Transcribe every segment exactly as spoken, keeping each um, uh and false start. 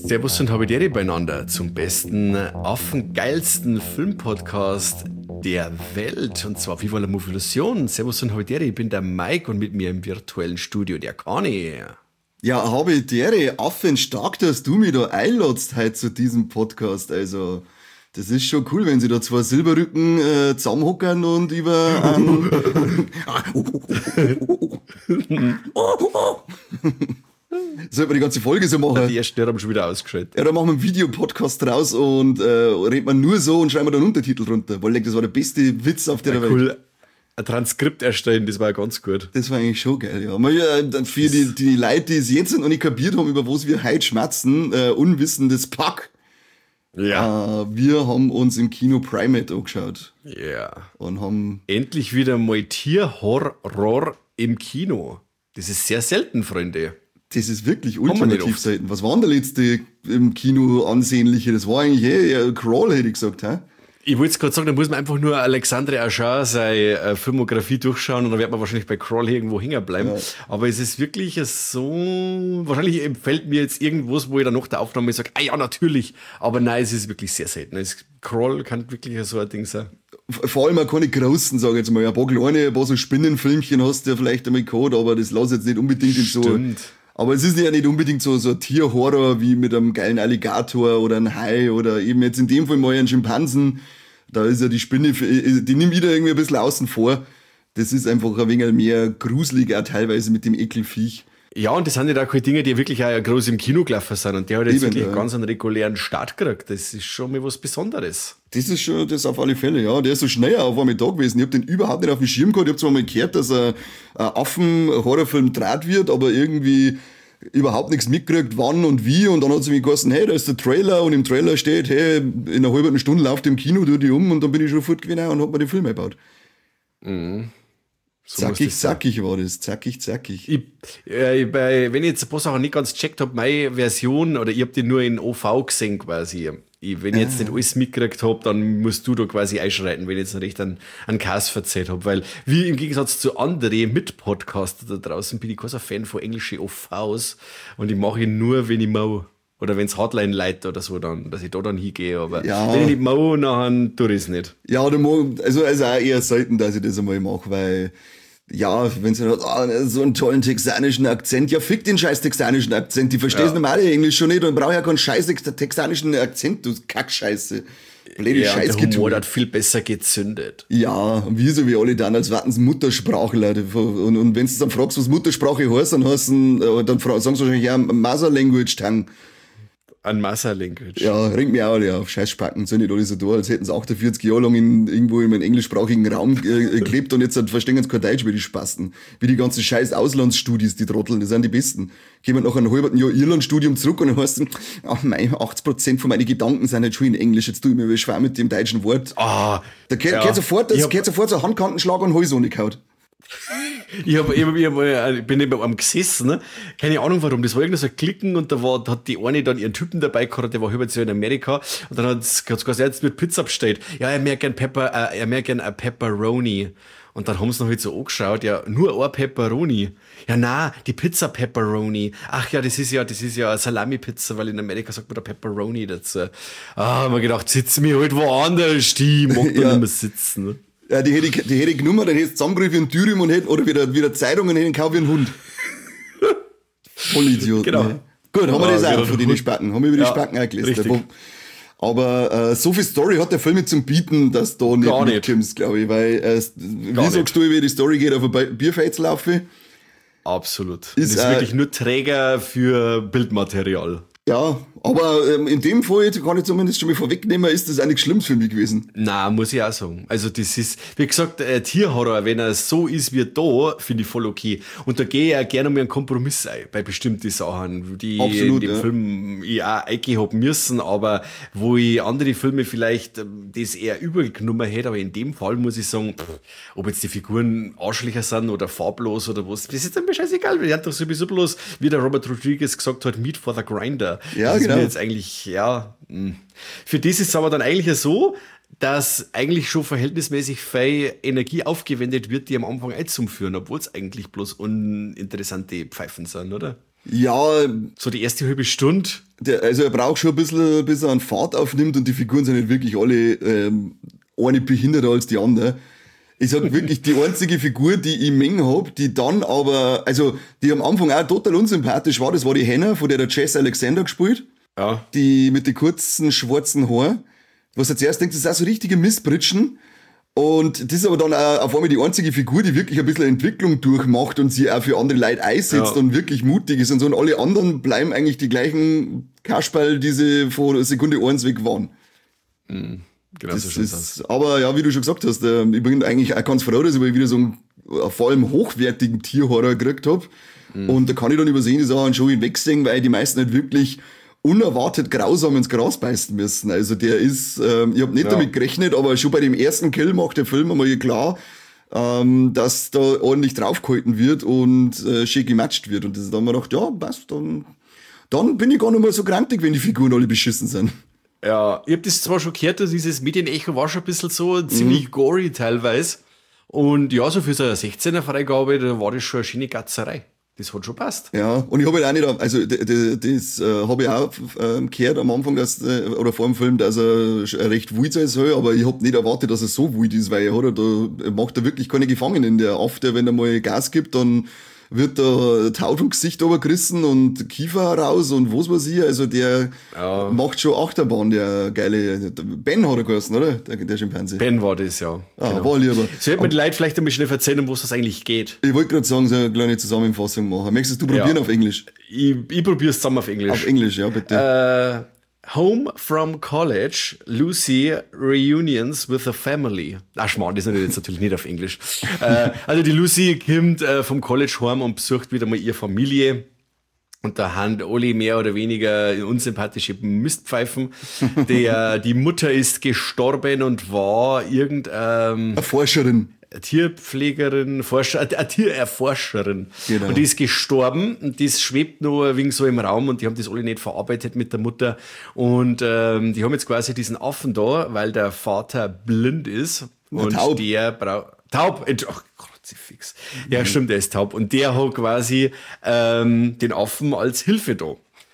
Servus und Habidere beieinander zum besten, affengeilsten Filmpodcast der Welt, und zwar Viva la Movilusion. Servus und Habidere, ich bin der Mike und mit mir im virtuellen Studio der Kani. Ja, Habidere, affenstark, dass du mich da einladst heute zu diesem Podcast. Also, das ist schon cool, wenn sie da zwei Silberrücken äh, zusammenhockern und über ähm, sollte man die ganze Folge so machen. Die ersten haben schon wieder ausgeschaltet. Ja, dann machen wir einen Videopodcast draus und äh, redet man nur so und schreiben wir dann Untertitel drunter, weil das war der beste Witz auf der ja, Welt. Cool. Ein Transkript erstellen, das war ja ganz gut. Das war eigentlich schon geil, ja. Man, ja für die, die Leute, die es jetzt noch nicht kapiert haben, über was wir heute schmerzen, äh, unwissendes Pack. Ja. Äh, wir haben uns im Kino Primate angeschaut. Ja. Und haben endlich wieder mal Tierhorror im Kino. Das ist sehr selten, Freunde. Das ist wirklich ultimativ selten. Was war denn der letzte im Kino ansehnliche? Das war eigentlich eh Crawl, hätte ich gesagt, hä? Ich wollte es gerade sagen, da muss man einfach nur Alexandre Ajar seine äh, Filmografie durchschauen und dann wird man wahrscheinlich bei Crawl irgendwo hängen bleiben. Ja. Aber es ist wirklich so, wahrscheinlich fällt mir jetzt irgendwas, wo ich dann nach der Aufnahme sage, ah ja, natürlich. Aber nein, es ist wirklich sehr selten. Es, Crawl kann wirklich so ein Ding sein. Vor allem auch keine großen, sage ich jetzt mal. Ein paar kleine, ein paar so Spinnenfilmchen hast du ja vielleicht einmal gehabt, aber das lass jetzt nicht unbedingt in so... Stimmt. Aber es ist ja nicht unbedingt so, so ein Tierhorror wie mit einem geilen Alligator oder einem Hai oder eben jetzt in dem Fall mal einen Schimpansen. Da ist ja die Spinne, die nimmt wieder irgendwie ein bisschen außen vor. Das ist einfach ein wenig mehr gruselig auch teilweise mit dem Ekelviech. Ja, und das sind ja auch keine Dinge, die wirklich auch groß im Kino gelaufen sind. Und der hat jetzt Eben, wirklich ja. ganz einen regulären Start gekriegt. Das ist schon mal was Besonderes. Das ist schon, das auf alle Fälle, ja. Der ist so schnell auf einmal da gewesen. Ich hab den überhaupt nicht auf dem Schirm gehabt. Ich hab zwar mal gehört, dass ein, ein Affen-Horrorfilm draht wird, aber irgendwie überhaupt nichts mitgekriegt, wann und wie. Und dann hat sie mir gesagt, hey, da ist der Trailer und im Trailer steht, hey, in einer halben Stunde läuft im Kino, tu die um und dann bin ich schon fortgegangen und hab mir den Film eingebaut. Mhm. So zackig, zackig war das. Zackig, zackig. Ich, äh, bei, wenn ich jetzt ein paar Sachen nicht ganz gecheckt habe, meine Version, oder ich habe die nur in O V gesehen quasi. Ich, wenn ich jetzt nicht alles mitgekriegt habe, dann musst du da quasi einschreiten, wenn ich jetzt noch recht einen, einen Cast verzählt habe. Weil, wie im Gegensatz zu anderen Mitpodcaster da draußen, bin ich kein so Fan von englischen O Vs. Und ich mache ihn nur, wenn ich mau. Oder wenn es Hotline leitet oder so, dann, dass ich da dann hingehe. Aber ja. wenn ich nicht mau, dann tue ich es nicht. Ja, also, also auch eher selten, dass ich das einmal mache, weil... Ja, wenn sie sagt, oh, so einen tollen texanischen Akzent, ja, fick den scheiß texanischen Akzent, die verstehst ja. normale Englisch schon nicht und brauch ja keinen scheiß texanischen Akzent, du Kackscheiße. Blöde ja, Scheiß der Humor hat viel besser gezündet. Ja, wir so wie alle dann, als warten sie Muttersprachler. Und, und wenn du dann fragst, was Muttersprache heißt, dann, hast du, dann sagen sie wahrscheinlich, ja, Mother Language Tang. An Mother Language. Ja, ringt mir auch alle auf. Scheißspacken, sind nicht alle so da, als hätten sie achtundvierzig Jahre lang in, irgendwo in einem englischsprachigen Raum äh, gelebt und jetzt halt verstehen sie kein Deutsch, wie die Spasten. Wie die ganzen scheiß Auslandsstudis, die Trotteln, das sind die Besten. Kommen nach einem halben Jahr Irlandstudium zurück und dann heißt es, ach mein, achtzig Prozent von meinen Gedanken sind halt schon in Englisch, jetzt tue ich mir schwer mit dem deutschen Wort. Ah, da geht, ja. geht sofort, das geht sofort so ein Handkantenschlag und Hals gehaut. Ich, hab, ich, hab, ich, hab, ich bin eben am gesessen, ne? Keine Ahnung warum, das war irgendwie so ein Klicken und da war, da hat die eine dann ihren Typen dabei gehabt, der war halbes Jahr in Amerika und dann hat es gesagt, jetzt wird Pizza bestellt. Ja, er mehr gern Pepper, äh, er mehr gern ein Pepperoni. Und dann haben sie noch halt so angeschaut, ja, nur ein Pepperoni. Ja, na, die Pizza Pepperoni. Ach ja, das ist ja, das ist ja eine Salami-Pizza, weil in Amerika sagt man da Pepperoni dazu. Ah, hab mir gedacht, sitzen wir halt woanders, die mag da ja. nicht mehr sitzen, ne? Ja, die hätte ich, die hätte ich genommen, dann hätte ich zusammengerufen wie ein Thürium und hätte, oder wieder, wieder Zeitungen hätte ich gekauft wie ein Hund. Vollidiot. Genau. Ne? Gut, haben wir das auch von den Spacken. Haben wir über die ja, Spacken auch gelistet. Richtig. Aber äh, so viel Story hat der Film nicht zum Bieten, dass da nicht Gar nicht. mitkommst, glaube ich. Weil, äh, wie Gar sagst du, wie die Story geht, auf ein Bierfeld laufe? Absolut. Ist, das ist äh, wirklich nur Träger für Bildmaterial. Ja, aber ähm, in dem Fall, jetzt kann ich zumindest schon mal vorwegnehmen, ist das eigentlich schlimm für mich gewesen. Na, muss ich auch sagen. Also das ist, wie gesagt, äh, Tierhorror, wenn er so ist wie da, finde ich voll okay. Und da gehe ich auch gerne mal einen Kompromiss ein, bei bestimmten Sachen, die Absolut, in dem ja. Film ich auch eingehen hab müssen, aber wo ich andere Filme vielleicht ähm, das eher übel genommen hätte, aber in dem Fall muss ich sagen, pff, ob jetzt die Figuren Arschlöcher sind oder farblos oder was, das ist dann mir scheißegal, weil die hat doch sowieso bloß, wie der Robert Rodriguez gesagt hat, Meat for the Grinder. Ja, das genau. Ist mir jetzt eigentlich, ja, mh. Für das ist es aber dann eigentlich so, dass eigentlich schon verhältnismäßig viel Energie aufgewendet wird, die am Anfang einzuführen, obwohl es eigentlich bloß uninteressante Pfeifen sind, oder? Ja, So die erste halbe Stunde. der, also er braucht schon ein bisschen, bis er an Fahrt aufnimmt und die Figuren sind nicht wirklich alle ähm, eine behinderter als die andere. Ich sag wirklich, die einzige Figur, die ich mengen hab, die dann aber, also die am Anfang auch total unsympathisch war, das war die Hannah, von der der Jess Alexander gespielt. Ja. Die mit den kurzen schwarzen Haaren. Was er zuerst denkt, das ist auch so richtige Missbritschen. Und das ist aber dann auch auf einmal die einzige Figur, die wirklich ein bisschen Entwicklung durchmacht und sie auch für andere Leute einsetzt Ja. und wirklich mutig ist und so. Und alle anderen bleiben eigentlich die gleichen Kasperl, die sie vor Sekunde eins weg waren. Genau Das so schaut's aus. ist, aber ja, wie du schon gesagt hast, äh, ich bin eigentlich auch ganz froh, dass ich mal wieder so einen äh, vor allem hochwertigen Tierhorror gekriegt hab. Mhm. Und da kann ich dann übersehen, die Sachen schon hinwegsehen, weil die meisten nicht wirklich unerwartet grausam ins Gras beißen müssen. Also der ist, ähm, ich habe nicht Ja. damit gerechnet, aber schon bei dem ersten Kill macht der Film einmal klar, ähm, dass da ordentlich draufgehalten wird und äh, schön gematscht wird. Und das ist dann mir gedacht, ja, passt, dann, dann bin ich gar nicht mehr so grantig, wenn die Figuren alle beschissen sind. Ja, ich habe das zwar schon gehört, dass dieses Medienecho war schon ein bisschen so ziemlich gory teilweise. Und ja, so für so eine sechzehner-Freigabe, da war das schon eine schöne Gatzerei. Das hat schon passt. Ja, und ich habe halt auch nicht, also d- d- das äh, habe ich auch äh, gehört am Anfang, dass, äh, oder vor dem Film, dass er sch- recht wild sein soll, aber ich habe nicht erwartet, dass er so wild ist, weil er hat, er da er macht er wirklich keine Gefangenen. Der Aff, der, wenn er mal Gas gibt, dann wird da die Haut vom Gesicht runtergerissen und Kiefer raus und was weiß ich, also der Ja. macht schon Achterbahn, der geile, der Ben hat er geheißen, oder? Der, der Schimpanse. Ben war das, ja. Ah, war lieber. Sollte man die Leute vielleicht einmal schnell erzählen, um was das eigentlich geht. Ich wollte gerade sagen, so eine kleine Zusammenfassung machen. Möchtest du probieren Ja. auf Englisch? Ich, ich probiere es zusammen auf Englisch. Auf Englisch, ja, bitte. Äh, Home from College, Lucy reunions with a family. Ach, Schmarrn, das ist jetzt natürlich nicht auf Englisch. äh, also die Lucy kommt äh, vom College heim und besucht wieder mal ihre Familie. Und da haben alle mehr oder weniger unsympathische Mistpfeifen. Der, die Mutter ist gestorben und war irgendein Eine Forscherin. Tierpflegerin, Forscher, eine Tiererforscherin. Genau. Und die ist gestorben und das schwebt nur ein wenig so im Raum und die haben das alle nicht verarbeitet mit der Mutter. Und ähm, die haben jetzt quasi diesen Affen da, weil der Vater blind ist. Na, und taub. der braucht. Taub! Ent- Ach, Kruzifix. Ja, stimmt, der ist taub. Und der hat quasi ähm, den Affen als Hilfe da.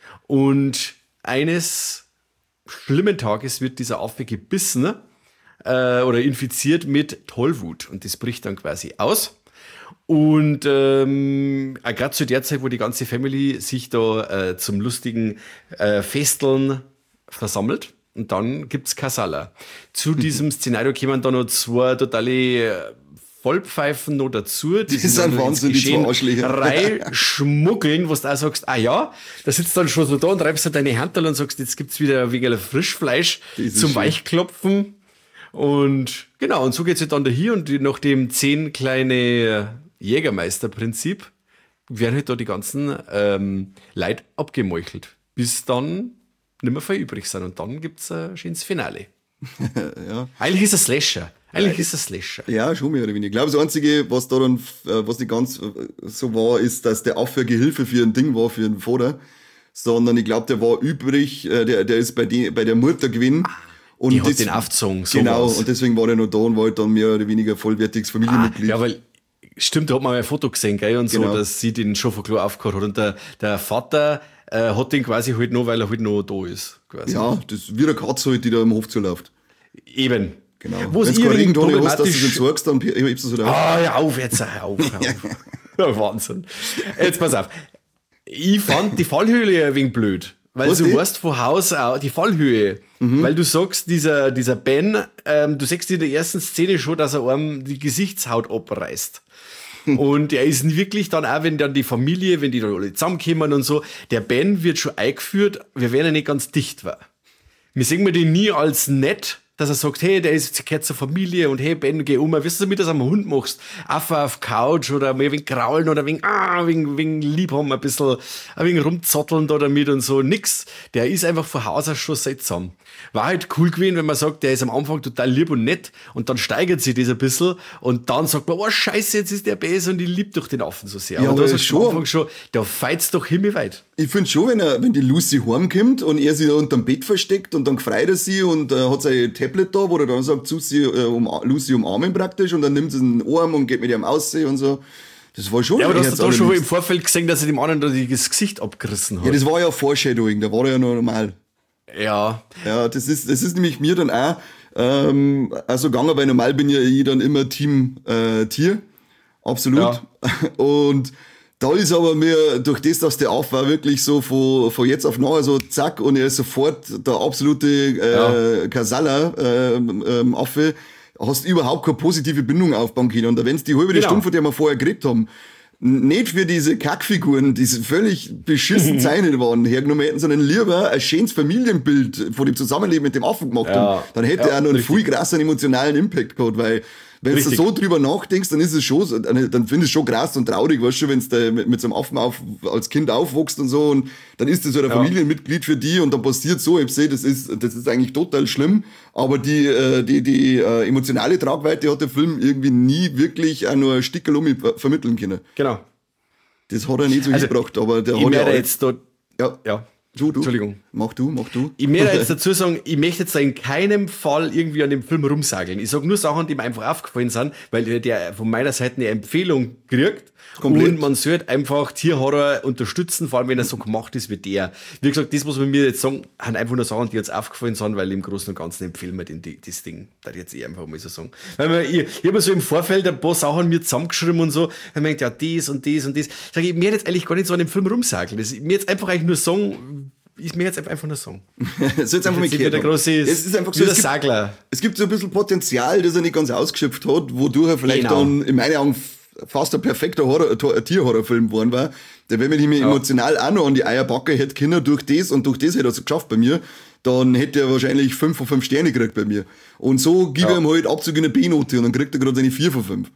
Und eines schlimmen Tages wird dieser Affe gebissen äh, oder infiziert mit Tollwut. Und das bricht dann quasi aus. Und ähm, auch gerade zu der Zeit, wo die ganze Family sich da äh, zum lustigen äh, Festeln versammelt. Und dann gibt's Kasala. Zu diesem Szenario kommen dann noch zwei totale äh, Vollpfeifen noch dazu. Die sind dann noch ins Wahnsinn, die zwei Geschehen Arschlöcher. reinschmuggeln, wo du auch sagst, ah ja, da sitzt dann schon so da und reibst du deine Hand und sagst, jetzt gibt's wieder wegen Frischfleisch Das ist zum schön. Weichklopfen. Und genau, und so geht's halt dann dahin und die- nach dem zehn kleine Jägermeister-Prinzip werden halt da die ganzen ähm, Leute abgemeuchelt, bis dann nicht mehr viel übrig sind. Und dann gibt's ein schönes Finale. Ja. Eigentlich ist es Slasher. Eigentlich ist es Slasher. Ja, schon mehr oder weniger. Ich glaube, das Einzige, was da dann, äh, was nicht ganz äh, so war, ist, dass der Affe Gehilfe für ein Ding war, für einen Vater. Sondern ich glaube, der war übrig, äh, der, der ist bei, die, bei der Mutter gewesen. Und Die hat das- den aufgezogen, so Genau, war's. und deswegen war der noch da und war halt dann mehr oder weniger vollwertiges Familienmitglied. Ja, weil, stimmt, da hat man mal ein Foto gesehen, gell, und so, Genau. dass sie den schon von klar aufgehört hat. Und der, der Vater äh, hat den quasi halt noch, weil er halt noch da ist. Quasi. Ja, das ist wie eine Katze halt, die da im Hof zuläuft. Eben. Genau. Wo es Wenn du keine irgendwie Regentonne hast, dass du problematisch... es entsorgst, dann hebst du es halt auf. Ah, hör auf, jetzt hör auf, hör auf. Ja, Wahnsinn. Jetzt pass auf. Ich fand die Fallhöhe ein wenig blöd. Weil Was, du die? weißt von Haus aus, die Fallhöhe, weil du sagst, dieser, dieser Ben, ähm, du siehst in der ersten Szene schon, dass er einem die Gesichtshaut abreißt. Und er ist wirklich dann auch, wenn dann die Familie, wenn die dann alle zusammenkommen und so, der Ben wird schon eingeführt, wir werden ja nicht ganz dicht war. Wir sehen wir den nie als nett, dass er sagt, hey, der ist, gehört zur Familie und hey, Ben, geh um. Weißt du, damit du das am Hund machst? Einfach auf Couch oder mal ein wenig kraulen oder ein wenig, ah, ein wenig, ein wenig lieb haben, ein bisschen, ein wenig rumzotteln da damit und so. Nix. Der ist einfach von Haus aus schon seltsam. War halt cool gewesen, wenn man sagt, der ist am Anfang total lieb und nett und dann steigert sich das ein bisschen und dann sagt man, oh, scheiße, jetzt ist der böse und ich lieb doch den Affen so sehr. Ja, aber da aber sagst du schon. am Anfang schon, da feit's doch himmelweit. Ich finde schon, wenn, er, wenn die Lucy heimkommt und er sich da unterm Bett versteckt und dann gefreut er sie und äh, hat sein Tablet da, wo er dann sagt, Susi, äh, um, Lucy umarmen praktisch und dann nimmt sie den Arm und geht mit ihrem aussehen und so. Das war schon. Ja, aber du hast jetzt da schon allerdings- im Vorfeld gesehen, dass er dem anderen da das Gesicht abgerissen hat. Ja, das war ja Foreshadowing, da war er ja noch normal. Ja. Ja, das ist, das ist nämlich mir dann auch, ähm, also gegangen, weil normal bin ja ich dann immer Team äh, Tier. Absolut. Ja. Und da ist aber mir, durch das, dass der auf war, wirklich so von, von jetzt auf nachher so zack und er ist sofort der absolute äh, Ja. Kasala ähm, ähm, Affe, hast überhaupt keine positive Bindung aufbauen können. Und wenn es die halbe Genau. Stunde, von der wir vorher geredet haben, nicht für diese Kackfiguren, die völlig beschissen zeichnet waren, hergenommen hätten, sondern lieber ein schönes Familienbild von dem Zusammenleben mit dem Affen gemacht Ja. haben, dann hätte Ja, er noch einen richtig. viel krassen emotionalen Impact gehabt, weil wenn du Richtig. so drüber nachdenkst, dann ist es schon, so- dann dann findest du es schon krass und traurig, weißt du, wenn du mit, mit so einem Affen auf, als Kind aufwächst und so und dann ist das so ein Ja. Familienmitglied für die und dann passiert so, ich sehe, das ist, das ist eigentlich total schlimm, aber die, äh, die, die äh, emotionale Tragweite hat der Film irgendwie nie wirklich auch nur ein Stickerl um vermitteln können. Genau. Das hat er nicht so Also, hingebracht, aber der Ich hat ja, werde all- jetzt da, ja, ja. du, du, Entschuldigung. mach du, mach du. Ich möchte jetzt dazu sagen, ich möchte jetzt da in keinem Fall irgendwie an dem Film rumsageln. Ich sage nur Sachen, die mir einfach aufgefallen sind, weil der von meiner Seite eine Empfehlung kriegt. Komplett. Und man sollte einfach Tierhorror unterstützen, vor allem wenn er so gemacht ist wie der. Wie gesagt, das muss man mir jetzt sagen, sind einfach nur Sachen, die jetzt aufgefallen sind, weil im Großen und Ganzen empfehlen wir den, die, das Ding. Da jetzt eh einfach mal so sagen. Weil man, ich, ich habe mir so im Vorfeld ein paar Sachen mir zusammengeschrieben und so, dann merkt ja, das und das und das. Sag ich, ich möchte jetzt eigentlich gar nicht so an dem Film rumsageln. Das, ich möchte jetzt einfach eigentlich nur sagen, ich mir jetzt einfach nur sagen. Das ist einfach mal Jetzt wieder der große, Es ist einfach so, wieder es gibt, Sagler. es gibt so ein bisschen Potenzial, das er nicht ganz ausgeschöpft hat, wodurch er vielleicht Genau. dann in meinen Augen f- fast ein perfekter Horror, Tor- Tierhorrorfilm geworden war. Der, wenn man ihn mir emotional auch noch an die Eierbacke hätte können durch das und durch das hätte er es geschafft bei mir, dann hätte er wahrscheinlich fünf von fünf Sterne gekriegt bei mir. Und so gebe Ja. ich ihm halt Abzug in eine B-Note und dann kriegt er gerade eine vier von fünf.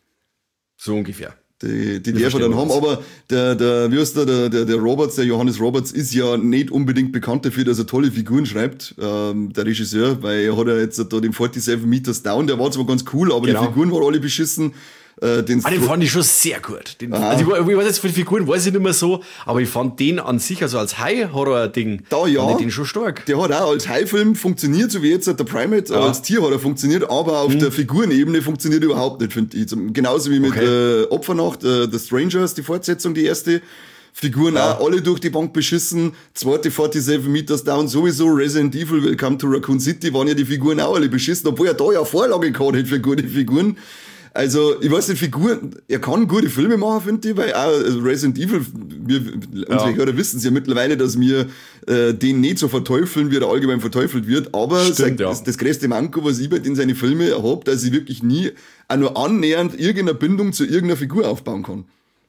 So ungefähr. Die, die Wir darf er dann haben, verstehen uns. aber der, der, wie heißt der, der, der, der Roberts, der Johannes Roberts, ist ja nicht unbedingt bekannt dafür, dass er tolle Figuren schreibt, ähm, der Regisseur, weil er hat ja jetzt da den forty-seven Meters Down, der war zwar ganz cool, aber Genau. die Figuren waren alle beschissen. Äh, den Ah, den Stro- fand ich schon sehr gut. Den, also ich, ich weiß jetzt von den Figuren, weiß ich nicht mehr so, aber ich fand den an sich, also als High-Horror-Ding, Da ja. fand ich den schon stark. Der hat auch als High-Film funktioniert, so wie jetzt der Primate Ja. als Tier hat er funktioniert, aber auf der Figurenebene funktioniert er überhaupt nicht, finde ich. Zum- Genauso wie mit Okay. äh, Opfernacht, äh, The Strangers, die Fortsetzung, die erste. Figuren Ja. auch alle durch die Bank beschissen. Zweite forty-seven Meters Down sowieso. Resident Evil, Welcome to Raccoon City, waren ja die Figuren auch alle beschissen, obwohl er da ja Vorlage gehabt hätte für gute Figuren. Also, ich weiß nicht, Figuren, er kann gute Filme machen, finde ich, weil auch also Resident Evil, wir, unsere Hörer wissen es ja mittlerweile, dass wir äh, den nicht so verteufeln, wie er allgemein verteufelt wird, aber Stimmt, sein, ja. das, das größte Manko, was ich bei den seine Filme habe, dass ich wirklich nie auch nur annähernd irgendeine Bindung zu irgendeiner Figur aufbauen kann.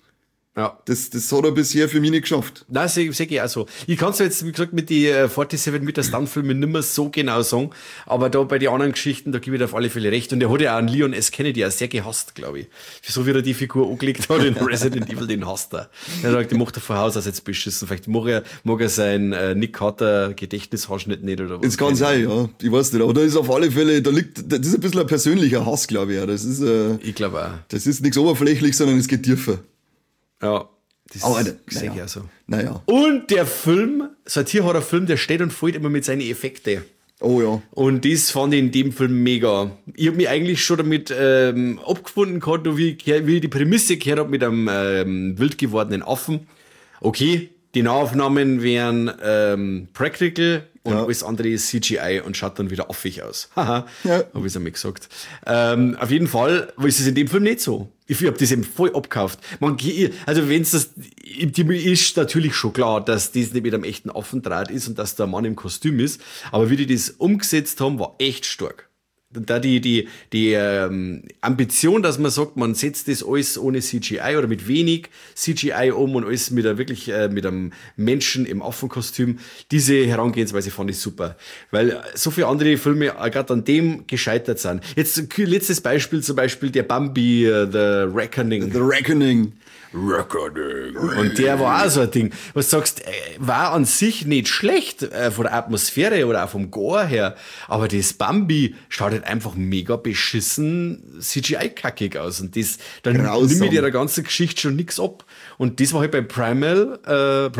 Ja. Das, das hat er bisher für mich nicht geschafft. Nein, sehe seh ich auch so. Ich kann es jetzt, wie gesagt, mit den äh, forty-seven Meter Stunt-Filmen nicht mehr so genau sagen, aber da bei den anderen Geschichten, da gebe ich dir auf alle Fälle recht. Und der hat ja auch einen Leon S. Kennedy auch sehr gehasst, glaube ich. So wie er die Figur angelegt hat in Resident Evil, den hasst er. Er sagt, die macht er von Haus aus jetzt beschissen. Vielleicht mag er, mag er sein äh, Nick Carter Gedächtnishaarschnitt nicht oder was. Das kann sein, ja. Ich weiß nicht, aber da ist auf alle Fälle, da liegt, das ist ein bisschen ein persönlicher Hass, glaube ich. Ja. Das ist, äh, Ich glaube auch. das ist nichts oberflächlich, sondern es geht tiefer. Ja. Das Aber, sehe naja. ich auch so. Naja. Und der Film, so ein Tierhorror-Film, der steht und fällt immer mit seinen Effekten. Oh ja. Und das fand ich in dem Film mega. Ich habe mich eigentlich schon damit ähm, abgefunden gehabt, wie ich, wie ich die Prämisse gehört habe mit einem ähm, wild gewordenen Affen. Okay, die Nahaufnahmen wären ähm, practical und Ja. alles andere ist C G I und schaut dann wieder affig aus. Haha, Ja. habe ich es einmal gesagt. Ähm, auf jeden Fall ist es in dem Film nicht so. Ich habe das eben voll abgekauft. Man, also wenn es das, die ist natürlich schon klar, dass das nicht mit einem echten Affendraht ist und dass da ein Mann im Kostüm ist. Aber wie die das umgesetzt haben, war echt stark. Da die, die, die ähm, Ambition, dass man sagt, man setzt das alles ohne C G I oder mit wenig C G I um und alles mit, einer, wirklich, äh, mit einem Menschen im Affenkostüm, diese Herangehensweise fand ich super. Weil so viele andere Filme äh, gerade an dem gescheitert sind. Jetzt letztes Beispiel, zum Beispiel der Bambi, äh, The Reckoning. The Reckoning. Reckoning. Und der war auch so ein Ding. Was du sagst, äh, war an sich nicht schlecht äh, von der Atmosphäre oder auch vom Gore her, aber das Bambi schaut halt einfach mega beschissen C G I-kackig aus. Und das, dann Grausam. nimm ich der ganzen Geschichte schon nix ab. Und das war halt bei Primal, äh, Primate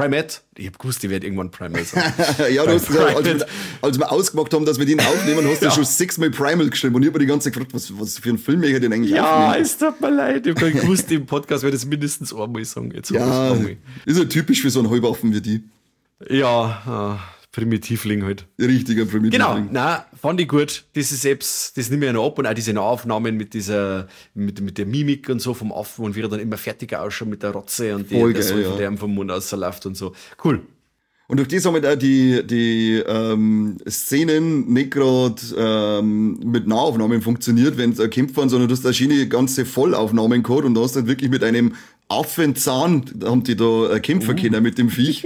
ich hab gewusst, die wird irgendwann Primal sein. Ja, du hast gesagt, als, Private. wir- als wir ausgemacht haben, dass wir den aufnehmen, hast du Ja. schon sechsmal Primal geschrieben. Und ich habe die ganze Zeit gefragt, was, was für einen Film ich denn eigentlich Ja, aufnehmen. es tut mir leid. Ich hab gewusst, im Podcast werde ich das mindestens einmal sagen. Jetzt Ja, hab ich's einmal. ist ja typisch für so einen Halbaffen wie die. Ja, äh, Primitivling halt. Richtiger Primitiv. Genau, na, fand ich gut. Das ist selbst, das nehme ich ja noch ab und auch diese Nahaufnahmen mit dieser, mit, mit der Mimik und so vom Affen und wie er dann immer fertiger ausschaut mit der Rotze und die, Voll der geil, Säure, ja. der ihm vom Mund ausläuft und so. Cool. Und durch das haben halt auch die, die ähm, Szenen nicht gerade ähm, mit Nahaufnahmen funktioniert, wenn es kämpft waren, sondern du hast da schöne ganze Vollaufnahmen gehabt und da hast du halt wirklich mit einem Affenzahn, da haben die da äh, kämpfen können mit dem Viech.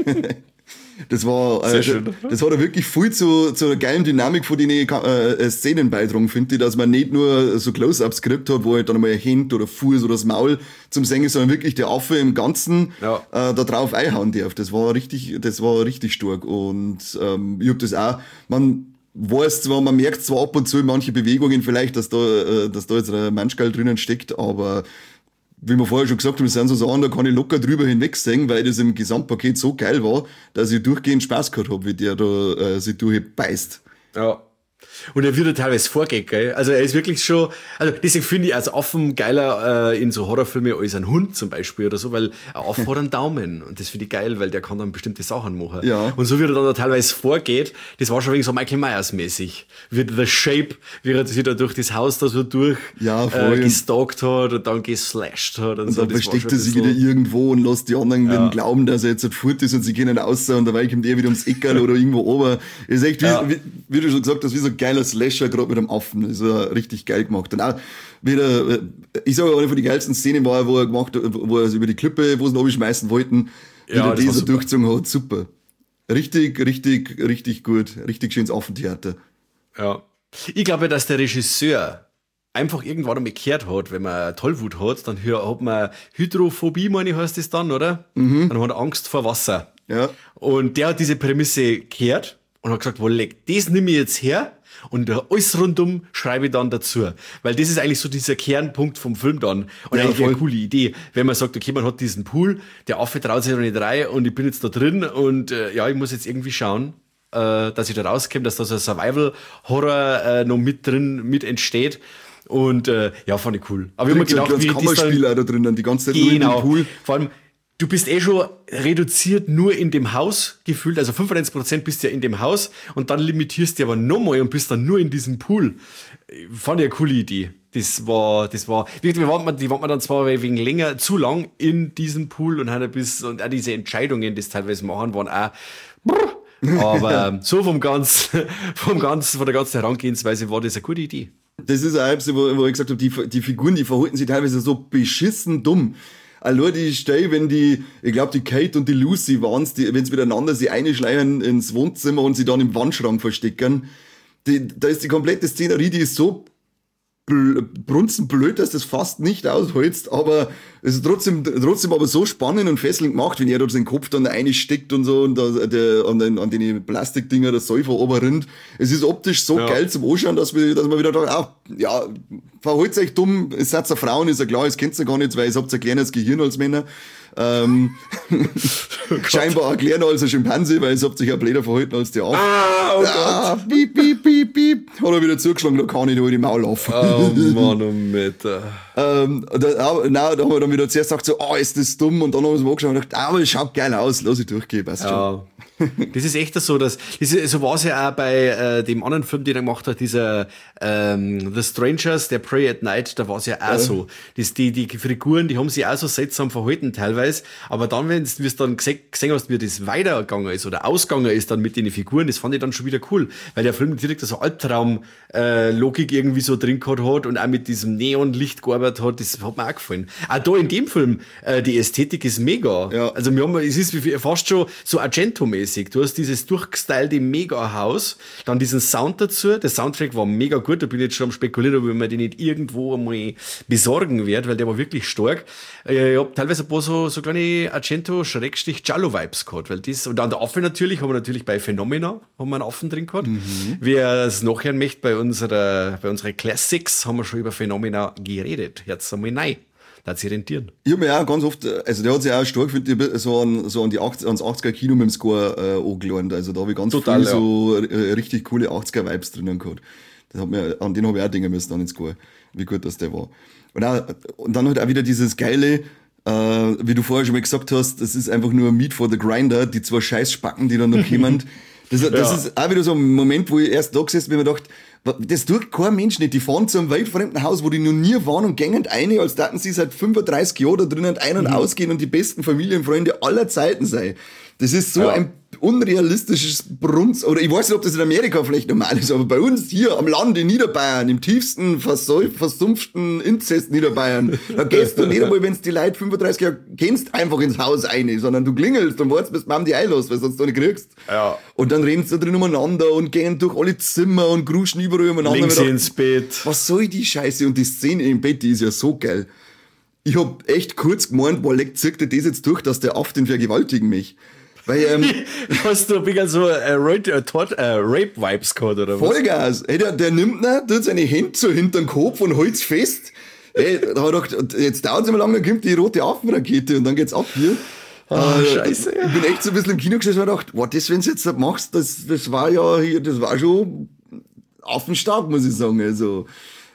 Das war, Sehr äh, schön. das hat auch wirklich viel zu, zu einer geilen Dynamik von den äh, Szenen beitragen, finde ich, dass man nicht nur so Close-Ups gekriegt hat, wo halt dann mal ein Hand oder Fuß oder das Maul zum Singen, sondern wirklich der Affe im Ganzen Ja. äh, da drauf einhauen darf. Das war richtig, das war richtig stark und ähm, ich hab das auch, man weiß zwar, man merkt zwar ab und zu in manche Bewegungen vielleicht, dass da, äh, dass da jetzt ein Menschgall drinnen steckt, aber wie wir vorher schon gesagt haben, das sind so Sachen, da kann ich locker drüber hinwegsehen, weil das im Gesamtpaket so geil war, dass ich durchgehend Spaß gehabt habe, wie der da äh, sich durchbeißt. Ja. Und er wird ja teilweise vorgeht, gell? Also er ist wirklich schon, also deswegen finde ich als Affen geiler äh, in so Horrorfilme als ein Hund zum Beispiel oder so, weil ein Affe hat einen Daumen und das finde ich geil, weil der kann dann bestimmte Sachen machen. Ja. Und so wie er dann da teilweise vorgeht, das war schon wegen so Michael Myers mäßig. Wie der Shape, wie er sich da durch das Haus da so durch Ja, voll. äh, gestalkt hat und dann geslasht hat und, Und so. dann Das war versteckt schon er ein sich bisschen- wieder irgendwo und lässt die anderen Ja. dann glauben, dass er jetzt halt fort ist und sie gehen raus und dabei kommt er wieder ums Eckerl oder irgendwo oben. Das ist echt, wie, Ja. wie, wie du schon gesagt hast, wie so ein geiler Slasher gerade mit einem Affen. Das ist ja richtig geil gemacht. Und auch wieder, äh, ich sage, eine von den geilsten Szenen war, wo er gemacht hat, wo er über die Klippe, wo sie ihn abschmeißen wollten, wie Ja, der das war dieser super. durchgezogen hat. Super. Richtig, richtig, richtig gut. Richtig schönes Affentheater. Ja. Ich glaube, dass der Regisseur einfach irgendwann einmal gehört hat, wenn man Tollwut hat, dann hör- hat man Hydrophobie, meine ich, heißt das dann, oder? Mhm. Dann hat man Angst vor Wasser. Ja. Und der hat diese Prämisse gehört und hat gesagt, wo leck, das nehme ich jetzt her und alles rundum schreibe ich dann dazu. Weil das ist eigentlich so dieser Kernpunkt vom Film dann. Und Ja, eigentlich voll. eine coole Idee, wenn man sagt, okay, man hat diesen Pool, der Affe traut sich noch nicht rein und ich bin jetzt da drin und äh, ja, ich muss jetzt irgendwie schauen, äh, dass ich da rauskomme, dass da so ein Survival-Horror äh, noch mit drin, mit entsteht. Und äh, ja, fand ich cool. Aber ich hab mir Direkt so ein gedacht, kleines wie das dann, Kammerspiel auch da drinnen, die ganze Zeit nur in genau, dem Pool. vor allem, du bist eh schon reduziert nur in dem Haus gefühlt, also fünfundneunzig Prozent bist ja in dem Haus und dann limitierst du aber nochmal und bist dann nur in diesem Pool. Fand ich eine coole Idee. Das war, das war, wirklich, wir waren, die waren wir dann zwar wegen länger, zu lang in diesem Pool und haben ein bisschen, und auch diese Entscheidungen, die es teilweise machen, waren auch, brr. Aber so vom ganz, vom ganz, von der ganzen Herangehensweise war das eine gute Idee. Das ist auch etwas, wo, wo ich gesagt habe, die, die Figuren, die verhalten sich teilweise so beschissen dumm. Allein die Stelle, wenn die, ich glaube, die Kate und die Lucy waren's, die, wenn sie miteinander sie einschleichen ins Wohnzimmer und sie dann im Wandschrank verstecken, die, da ist die komplette Szenerie, die ist so bl- brunzenblöd, dass das fast nicht aushältst, aber es ist trotzdem, trotzdem aber so spannend und fesselnd gemacht, wenn er dort seinen Kopf dann einsteckt und so und da, der, an den, an den Plastikdinger der Säufer oberrinnt. Es ist optisch so Ja. geil zum Anschauen, dass wir, dass man wieder da, ah, ja, verholt euch dumm, es seid ja Frauen, ist ja klar, es kennt ihr gar nicht, weil ihr habt ein kleines Gehirn als Männer. Ähm, scheinbar auch kleiner als ein Schimpanse, weil es habt sich ja blöder verhalten als die Affen. Ah, oh Ah, piep, piep, piep, piep. Hat er wieder zugeschlagen, da kann ich da in die Maul laufen. Oh Mann, oh Meter. Ähm, da, ah, nein, da haben wir dann wieder zuerst gesagt, so, oh, ist das dumm, und dann haben wir es mal angeschaut und gedacht, ah, aber es schaut geil aus, lass ich durchgehen, passt schon. Ja. Das ist echt so, dass, das ist, so war es ja auch bei äh, dem anderen Film, den er gemacht hat, dieser ähm, The Strangers, der Prey at Night, da war es ja auch so. Das, die, die Figuren, die haben sich auch so seltsam verhalten teilweise, aber dann, wenn du dann gesehen, gesehen hast, wie das weitergegangen ist oder ausgegangen ist dann mit den Figuren, das fand ich dann schon wieder cool, weil der Film direkt so Albtraum-Logik irgendwie so drin gehabt hat und auch mit diesem Neonlicht gearbeitet hat, das hat mir auch gefallen. Auch da in dem Film, äh, die Ästhetik ist mega. Ja. Also wir haben, es ist wie, fast schon so Argento-mäßig. Du hast dieses durchgestylte Mega-Haus, dann diesen Sound dazu. Der Soundtrack war mega gut. Da bin ich jetzt schon am spekulieren, ob ich mir den nicht irgendwo einmal besorgen werde, weil der war wirklich stark. Äh, Ich habe teilweise ein paar so, so kleine Argento-Giallo-Vibes gehabt, weil das, und dann der Affe natürlich, haben wir natürlich bei Phenomena, haben wir einen Affen drin gehabt. Mhm. Wer es nachher möchte, bei unserer, bei unserer Classics haben wir schon über Phenomena geredet. Jetzt einmal nein. Da sie rentieren. Ich hab mir auch ganz oft, also der hat sich auch stark, finde ich, so an, so an die achtzig, ans achtziger Kino mit dem Score äh, angelernt. Also da habe ich ganz Total, viel ja. so äh, richtig coole achtziger Vibes drinnen gehabt. Das hat mir, an den habe ich auch denken müssen, an den Score, wie gut das der war. Und, auch, und dann halt auch wieder dieses geile, äh, wie du vorher schon mal gesagt hast, das ist einfach nur Meat for the Grinder, die zwei Scheißspacken, die dann noch kommen. Das, das Ja. ist auch wieder so ein Moment, wo ich erst da gesessen bin und mir gedacht, das tut kein Mensch nicht. Die fahren zu einem wildfremden Haus, wo die noch nie waren und gängen eine, als daten sie seit fünfunddreißig Jahren da drinnen ein- und ausgehen und die besten Familienfreunde aller Zeiten sei. Das ist so Ja. ein unrealistisches Brunz, oder ich weiß nicht, ob das in Amerika vielleicht normal ist, aber bei uns hier am Land in Niederbayern, im tiefsten, versäu- versumpften Inzest Niederbayern, da gehst du nicht einmal, wenn du die Leute fünfunddreißig Jahre kennst, einfach ins Haus rein, sondern du klingelst und wartest, bis Mom die einlässt, weil sonst du nicht kriegst. Ja. Und dann reden sie da drin umeinander und gehen durch alle Zimmer und gruschen überall umeinander. Links Und ich ins Bett. was soll die Scheiße? Und die Szene im Bett, die ist ja so geil. Ich hab echt kurz gemeint, boah, leck, zirkt der das jetzt durch, dass der Aff den vergewaltigen mich. Weil, ähm, Hast du ein bisschen so äh, Rape- äh, Tod- äh, Rape-Vibes gehabt, oder was? Vollgas. Hey, der, der nimmt ihn, tut seine Hände so hinterm Kopf und halt's fest. Hey, da hab ich gedacht, jetzt dauert's immer lang, dann kommt die rote Affenrakete und dann geht's ab hier. Ah, Äh, scheiße. Ich bin echt so ein bisschen im Kino gesessen und hab gedacht, wow, das, wenn du jetzt nicht machst, das, das war ja hier, das war schon affenstark, muss ich sagen. Also,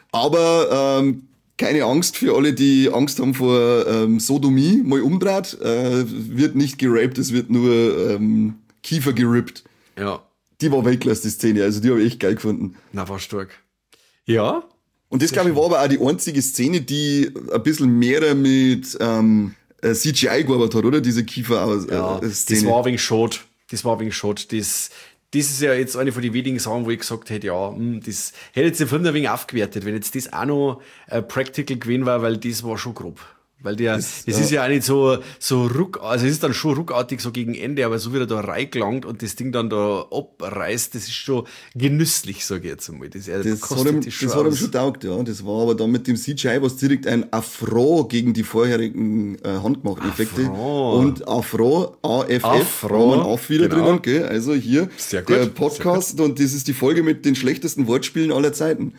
aber, ähm, keine Angst für alle, die Angst haben vor ähm, Sodomie, mal umdreht, äh, wird nicht geraped, es wird nur ähm, Kiefer gerippt. Ja. Die war Weltklasse, die Szene, also die habe ich echt geil gefunden. Na, war stark. Ja? Und das, glaube ich, war aber auch die einzige Szene, die ein bisschen mehr mit ähm, äh, C G I gearbeitet hat, oder? Diese Kiefer-Szene. Ja, das war ein wenig schade. Das war ein wenig schade. Das, das ist ja jetzt eine von den wenigen Sachen, wo ich gesagt hätte, ja, hm, das hätte jetzt den Film ein wenig aufgewertet, wenn jetzt das auch noch äh, practical gewesen war, weil das war schon grob. Weil der, das, das ja. ist ja auch nicht so, so ruck, also es ist dann schon ruckartig so gegen Ende, aber so wie er da reingelangt und das Ding dann da abreißt, das ist schon genüsslich, sag ich jetzt einmal. Das, das hat ihm, das hat ihm schon taugt, ja. Das war aber dann mit dem C G I was direkt ein Affront gegen die vorherigen äh, handgemachten-Effekte. Und Affront, A F F, Affront, haben wir Aff wieder genau. drinnen, gell? Also hier, sehr gut, der Podcast und das ist die Folge mit den schlechtesten Wortspielen aller Zeiten.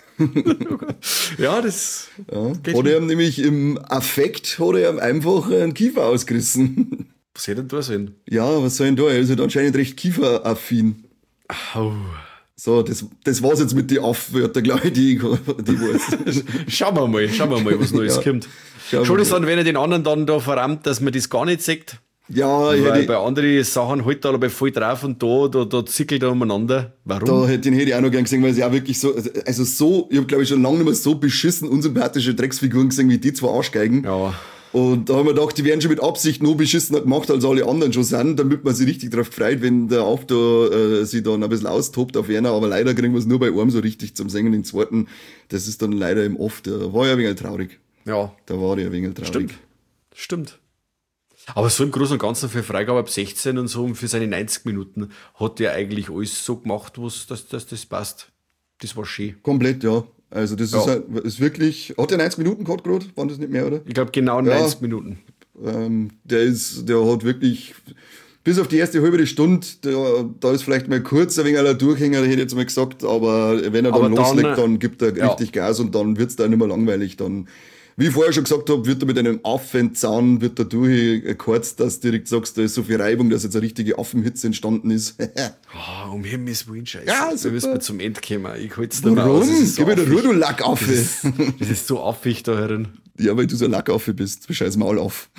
Ja, das ja, hat er ihm nämlich im Affekt hat er ihm einfach einen Kiefer ausgerissen. Was hätte denn da sein? Ja, was soll denn da? Er ist halt anscheinend recht kieferaffin. Oh. So, das, das war's jetzt mit den Affwörtern, glaube ich, die, die weiß. Schauen wir mal, schauen wir mal, was Neues Ja. kommt. Schauen Schon wir ist dann, wenn er den anderen dann da verrammt, dass man das gar nicht sieht. Ja, ich Weil hätte, bei anderen Sachen halt da aber voll drauf und da, da, da zickelt er umeinander. Warum? da hätte, den hätte ich auch noch gern gesehen, weil sie auch wirklich so, also so, ich habe glaube ich schon lange nicht mehr so beschissen unsympathische Drecksfiguren gesehen wie die zwei Arschgeigen. Ja. Und da haben wir gedacht, die werden schon mit Absicht noch beschissener gemacht, als alle anderen schon sind, damit man sich richtig drauf freut, wenn der Auf da äh, sich dann ein bisschen austobt auf einer, aber leider kriegen wir es nur bei einem so richtig zum Singen, den zweiten, das ist dann leider im Off, da war ja ein wenig traurig. Ja, Da war ich ein wenig traurig. stimmt. Stimmt. Aber so im Großen und Ganzen für Freigabe ab sechzehn und so und für seine neunzig Minuten hat der eigentlich alles so gemacht, was, dass, dass das passt. Das war schön. Komplett, ja. Also das Ja. ist, halt, ist wirklich, hat der neunzig Minuten gehabt gerade? Waren das nicht mehr, oder? Ich glaube genau neunzig Minuten. Ähm, der ist, der hat wirklich, bis auf die erste halbe Stunde, der, da ist vielleicht mal kurz ein wenig ein Durchhänger, hätte ich jetzt mal gesagt, aber wenn er dann Aber dann, loslegt, dann gibt er ja. richtig Gas und dann wird's da nicht mehr langweilig. Dann, wie ich vorher schon gesagt habe, wird er mit einem Affenzahn, wird er durchgekürzt, dass du direkt sagst, da ist so viel Reibung, dass jetzt eine richtige Affenhitze entstanden ist. Oh, um Himmels Willen, scheiße. Ja, Wir super. müssen wir zum Ende kommen. Ich halte nicht mehr Warum? aus. Es ist so Gib mir der affig. Ruhe, du Lackaffe. Das ist, das ist so affig da herin. Ja, weil du so ein Lackaffe bist. Scheiß Maul auf.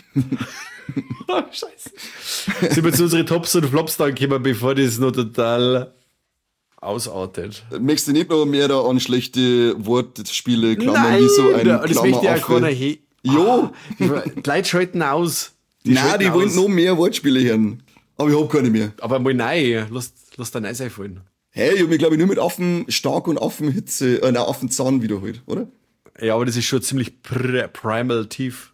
Oh, scheiße. Sind wir zu unseren Tops und Flops dann kommen, bevor das noch total ausartet. Möchtest du nicht noch mehr da an schlechte Wortspiele klammern, wie so ein das möchte ja keiner. Klammeraffe? He Jo. Die, die Leute schalten aus. Die Nein, schalten die wollen aus. noch mehr Wortspiele hören. Aber ich hab keine mehr. Aber mal nein, lass, lass da nice einfallen. Hey, ich hab mich, glaube ich, nur mit Affen stark und Affenhitze, äh, nein, Affenzahn wiederholt, oder? Ja, aber das ist schon ziemlich pr primal tief.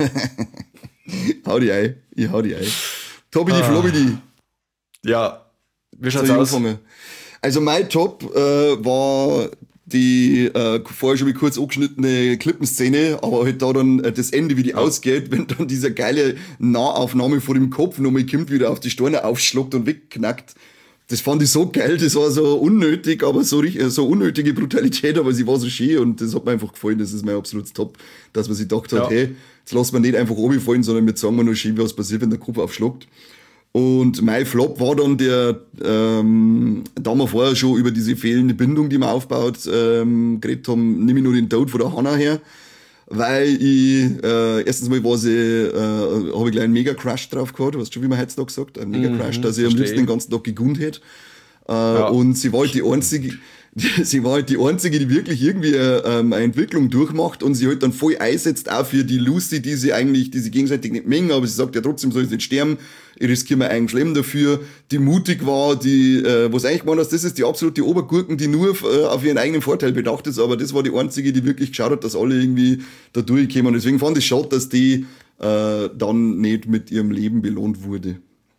Hau die ein. Ich hau die ein. Tobi, die Flobidi. Ja, wie Soll schaut's ich aus? anfangen? Also mein Top äh, war die äh, vorher schon mal kurz angeschnittene Klippenszene, aber halt da dann äh, das Ende, wie die ausgeht, wenn dann dieser geile Nahaufnahme vor dem Kopf nochmal kommt, wieder auf die Steine aufschluckt und wegknackt. das fand ich so geil, das war so unnötig, aber so, richtig- so unnötige Brutalität, aber sie war so schön und das hat mir einfach gefallen, das ist mein absolutes Top, dass man sich gedacht hat, Ja. hey, jetzt lassen wir nicht einfach runterfallen, sondern jetzt sagen wir nur schön, was passiert, wenn der Kopf aufschlägt. Und mein Flop war dann der, ähm, da wir vorher schon über diese fehlende Bindung, die man aufbaut, ähm, geredet haben, nehme ich nur den Tod von der Hannah her. Weil ich, äh, erstens mal war sie, äh, habe ich gleich einen Mega-Crush drauf gehabt, weißt du schon, wie man heutzutage sagt, ein Mega-Crush, Mhm, dass ich am versteh liebsten ich. den ganzen Tag gegund hätte. Äh, Und sie war halt die einzige, sie war halt die einzige, die wirklich irgendwie äh, ähm, eine Entwicklung durchmacht und sie halt dann voll einsetzt auch für die Lucy, die sie eigentlich, die sie gegenseitig nicht mengen, aber sie sagt ja trotzdem, soll ich nicht sterben, ich riskiere mein eigenes Leben dafür, die mutig war, die, äh, was eigentlich gemeint hast, das ist die absolute Obergurken, die nur äh, auf ihren eigenen Vorteil bedacht ist, aber das war die einzige, die wirklich geschaut hat, dass alle irgendwie da durchkommen und deswegen fand ich schade, dass die äh, dann nicht mit ihrem Leben belohnt wurde.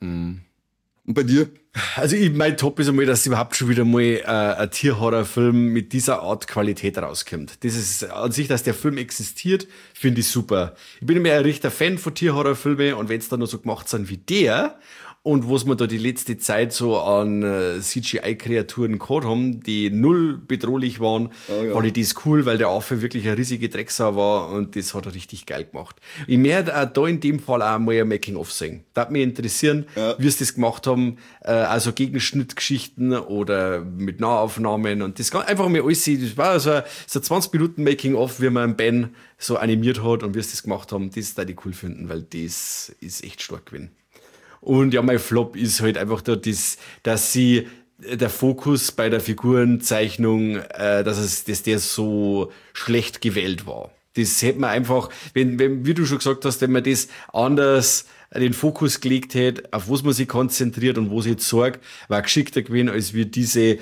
Und bei dir? Also ich, mein Top ist einmal, dass überhaupt schon wieder mal äh, ein Tierhorrorfilm mit dieser Art Qualität rauskommt. Das ist an sich, dass der Film existiert, finde ich super. Ich bin immer ein richtiger Fan von Tierhorrorfilmen und wenn es dann nur so gemacht sind wie der und was wir da die letzte Zeit so an äh, C G I-Kreaturen gehabt haben, die null bedrohlich waren, Oh ja. fand ich das cool, weil der Affe wirklich eine riesige Drecksau war und das hat er richtig geil gemacht. Ich möchte auch da in dem Fall auch mal ein Making-of sehen. Das würde mich interessieren, Ja. wie sie das gemacht haben, äh, also Gegenschnittgeschichten oder mit Nahaufnahmen und das kann einfach mal alles sehen. Das war so ein, so ein zwanzig Minuten Making-of, wie man einen Ben so animiert hat und wie sie das gemacht haben, das da die cool finden, weil das ist echt stark gewesen. Und ja, mein Flop ist halt einfach da, das, dass sie äh, der Fokus bei der Figurenzeichnung, äh, dass es, dass der so schlecht gewählt war. Das hätte man einfach, wenn, wenn, wie du schon gesagt hast, wenn man das anders den Fokus gelegt hätte, auf was man sich konzentriert und wo sie jetzt sorgt, war geschickter gewesen, als wir diese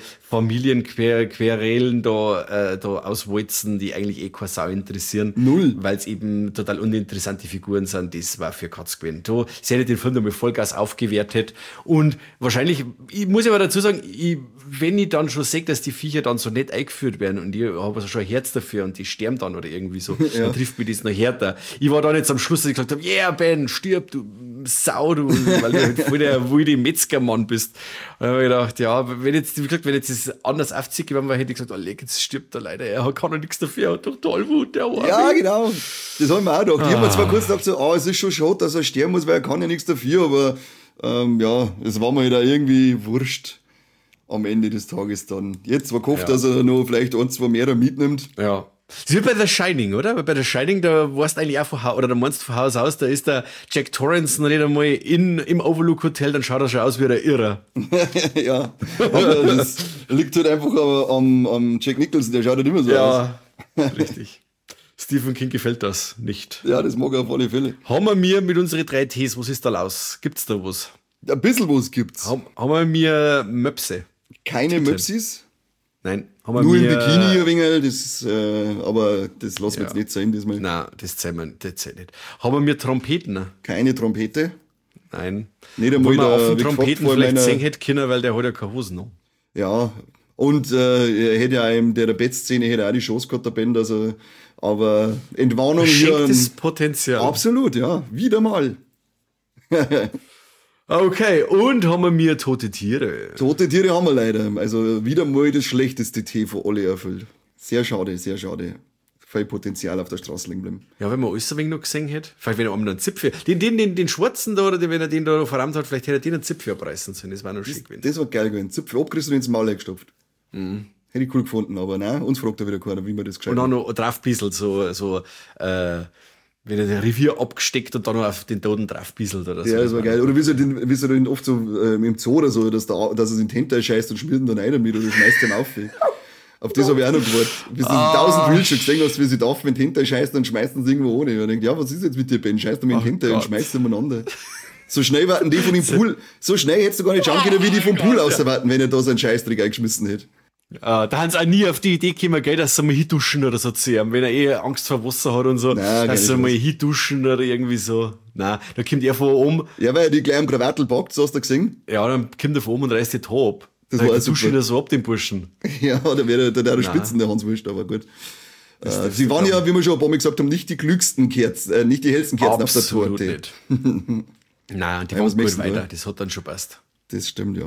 Familienquerelen da, äh, da auswalzen, die eigentlich eh keine Sau interessieren. Null. Weil es eben total uninteressante Figuren sind, das war für Katz gewesen. Da, sie hätte den Film nochmal Vollgas aufgewertet und wahrscheinlich, ich muss aber dazu sagen, ich, wenn ich dann schon sehe, dass die Viecher dann so nett eingeführt werden und ich habe also schon ein Herz dafür und die sterben dann oder irgendwie so, Ja. dann trifft mich das noch härter. Ich war dann jetzt am Schluss, dass ich gesagt habe, yeah, Ben, stirb, du Sau, du, weil du halt voll der wilde Metzgermann bist. Und dann habe ich gedacht, ja, wenn jetzt, wie gesagt, wenn jetzt das anders aufzieht gewesen wäre, hätte ich gesagt, oh, leck, jetzt stirbt er leider, er kann doch nichts dafür, er hat doch Tollwut, der Arme. Ja, genau. Das haben wir auch gedacht. Ich habe mir zwar kurz gedacht, so, ah, es ist schon schade, dass er sterben muss, weil er kann ja nichts dafür, aber ähm, ja, es war mir halt auch irgendwie wurscht am Ende des Tages dann. Jetzt war gehofft, Ja. dass er noch vielleicht ein, zwei mehr mitnimmt. Ja. Das ist wie bei The Shining, oder? Weil bei The Shining, da warst du eigentlich auch von Haus, oder da meinst du von Haus aus, da ist der Jack Torrance noch nicht einmal in, im Overlook Hotel, dann schaut er schon aus wie der Irrer. Ja, aber das liegt halt einfach am, am Jack Nicholson, der schaut halt immer so aus. Ja, richtig. Stephen King gefällt das nicht. Ja, das mag er auf alle Fälle. Haben wir mir mit unseren drei Ts, was ist da los? Gibt's da was? Ein bisschen was gibt's. Haben, haben wir mir Möpse? Keine Möpsis, Nein. Haben wir nur im mir, Bikini ein wenig, das, äh, aber das lassen wir Ja. jetzt nicht sein diesmal. Nein, das zählt wir- das zählt nicht. Haben wir mir Trompeten? Keine Trompete. Nein. Nicht einmal Wo man der- auf den wie gefragt Trompeten vor vielleicht meiner- singen hätte können, weil der hat ja keine Hosen noch. Ja, und äh, er hätte ja in der Bettszene hätte auch die Chance gehabt, der Band, also, aber Entwarnung hier. Geschenktes An, Potenzial. absolut, ja, wieder mal. Okay, und haben wir mir tote Tiere? Tote Tiere haben wir leider, also wieder mal das schlechteste T von alle erfüllt. Sehr schade, sehr schade. Viel Potenzial auf der Straße liegen bleiben. Ja, wenn man alles ein wenig noch gesehen hätte. Vielleicht wenn er einmal einen Zipfel. Den, den, den, den Schwarzen da, oder den, wenn er den da verrammt hat, vielleicht hätte er den einen Zipfel abreißen sollen. Das war noch schick gewesen. Das war geil gewesen. Zipfel abgerissen und ins Maul eingestopft. Hätte ich cool gefunden, aber nein, uns fragt ja wieder keiner, wie man das gescheit Und dann noch draufbieselt, so, so, äh, wenn er das Revier abgesteckt und dann noch auf den Toten draufbieselt oder so. Ja, das war geil. Oder wie sie den, wie sie den oft so ähm, im Zoo oder so, dass, da, dass er sich in den Hintern scheißt und schmiert ihn dann rein damit oder schmeißt den auf. Auf das habe ich auch noch gewartet. Bis du Ah. tausend Reels schon gesehen hast, wie sie da auf mit den Hintern scheißt und schmeißt ihn irgendwo ohne. Und ich denke, ja, was ist jetzt mit dir, Ben? Scheißt du mit den Ach Hintern und Gott. schmeißt ihn umeinander. So schnell warten die von dem Pool, so schnell hättest du gar nicht schauen können, wie die vom Pool auswarten, wenn er da so einen Scheißdreck eingeschmissen hätte. Ah, da haben sie auch nie auf die Idee gekommen, gell, dass sie mal hinduschen oder so zu haben, wenn er eh Angst vor Wasser hat und so, Nein, dass sie gar nicht mal was. hinduschen oder irgendwie so. Nein, da kommt er von oben, Ja, weil er die gleich am Krawattel packt, so hast du gesehen. ja, dann kommt er von oben und reißt die Tor ab. Das Da war duscht super. ihn er so ab, den Burschen. Ja, da wäre der, der, der Nein. Spitzen, der Hans Wurst, aber gut. Äh, darfst sie du waren ja, glauben. wie wir schon ein paar Mal gesagt haben, nicht die klügsten Kerzen, äh, nicht die hellsten Kerzen auf der Absolut Torte. nicht. Nein, und die Ja, was waren gut möchtest du, weiter, oder? das hat dann schon passt. Das stimmt, ja.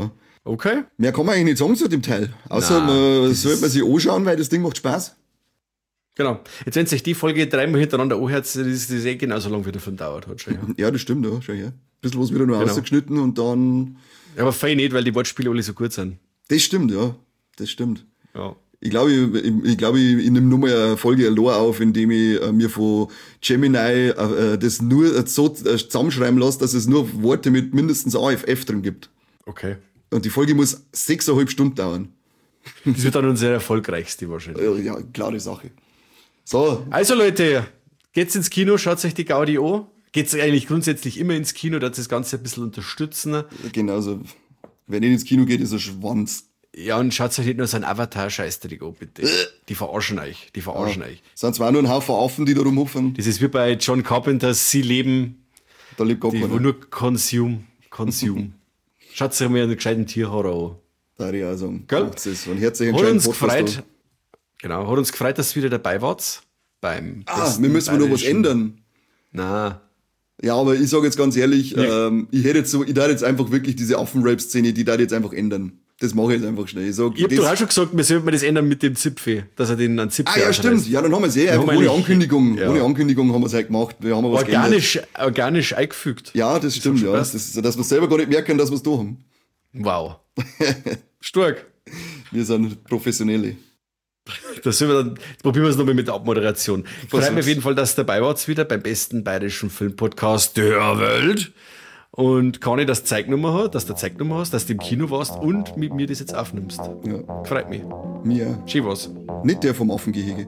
Okay. Mehr kann man eigentlich nicht sagen zu dem Teil. Außer Nein, man das sollte man ist- sich anschauen, weil das Ding macht Spaß. Genau. Jetzt, wenn sich die Folge dreimal hintereinander anhört, ist das eh genauso lang, wie der Film dauert hat. Schon, ja. Ja, das stimmt, ja, schon, ja. Bisschen was wieder nur Genau. rausgeschnitten und dann. Aber fein nicht, weil die Wortspiele alle so gut sind. Das stimmt, ja. Das stimmt. Ja. Ich glaube, ich, ich, ich, glaub, ich, ich nehme nur mal eine Folge allein auf, indem ich äh, mir von Gemini äh, das nur äh, so äh, zusammenschreiben lasse, dass es nur Worte mit mindestens A F F drin gibt. Okay. Und die Folge muss sechseinhalb Stunden dauern. Das wird dann unsere erfolgreichste wahrscheinlich. Äh, Ja, klare Sache. So, Also Leute, geht's ins Kino, schaut euch die Gaudi an. Geht's eigentlich grundsätzlich immer ins Kino, dass das Ganze ein bisschen unterstützen. genauso. Wenn ihr ins Kino geht, ist ein Schwanz. Ja, und schaut euch nicht nur so einen Avatar-Scheißdreck an, bitte. Die verarschen euch, die verarschen euch. Sind zwar nur ein Haufen Affen, die da rumhuffen. Das ist wie bei John Carpenters Sie leben, Da lebt gar die wo keiner. nur consume, consume. Schaut euch mal einen gescheiten Tierhorror an. Da ich auch sagen. Gell? Macht's das. Und herzlich Hat entscheidend uns gefreut, genau, hat uns gefreut, dass ihr wieder dabei wart. Beim Ah, besten wir müssen noch was bayerischen- ändern. Na, Ja, aber ich sage jetzt ganz ehrlich, Ja. ähm, ich hätte jetzt so, ich darf jetzt einfach wirklich diese Affen-Rape-Szene, die darf ich jetzt einfach ändern. Das mache ich jetzt einfach schnell. Ich, sag, ich hab das, doch auch schon gesagt, wir sollten das ändern mit dem Zipfel, dass er den an Zipfel Ah ja, stimmt. Ja, dann haben wir es eh. Einfach haben wir ohne eigentlich- Ankündigung. ja. Ohne Ankündigung haben wir es halt gemacht. Wir haben was geändert. Organisch, organisch eingefügt. Ja, das stimmt, schon ja. passt. Das, dass wir selber gar nicht merken, dass wir es da haben. Wow. Stark. Wir sind Professionelle. Das wir dann, jetzt probieren wir es nochmal mit der Abmoderation. Ich freue mich Versuch's. auf jeden Fall, dass ihr dabei wart wieder beim besten bayerischen Filmpodcast der Welt. Und Conny, dass du Zeignummer hat, dass du Zeignummer hast, dass du im Kino warst und mit mir das jetzt aufnimmst. Ja. Freut mich. Mir. Schön was. Nicht der vom Affengehege.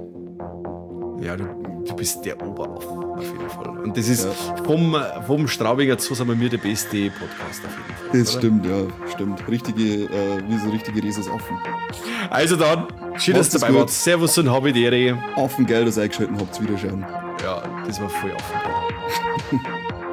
Ja, du, du bist der Oberaff, auf jeden Fall. Und das ist vom, vom Straubinger zu sind wir mir der beste Podcast auf jeden Fall. Das oder? stimmt, ja, stimmt. Richtige, äh, wie so richtige Rhesusaffen. Also dann, schön, dass Macht's du dabei gut. wart. Servus und Habidere. Affen geil, dass ihr eingeschaltet habt, wiederschauen. Ja, das war voll offen.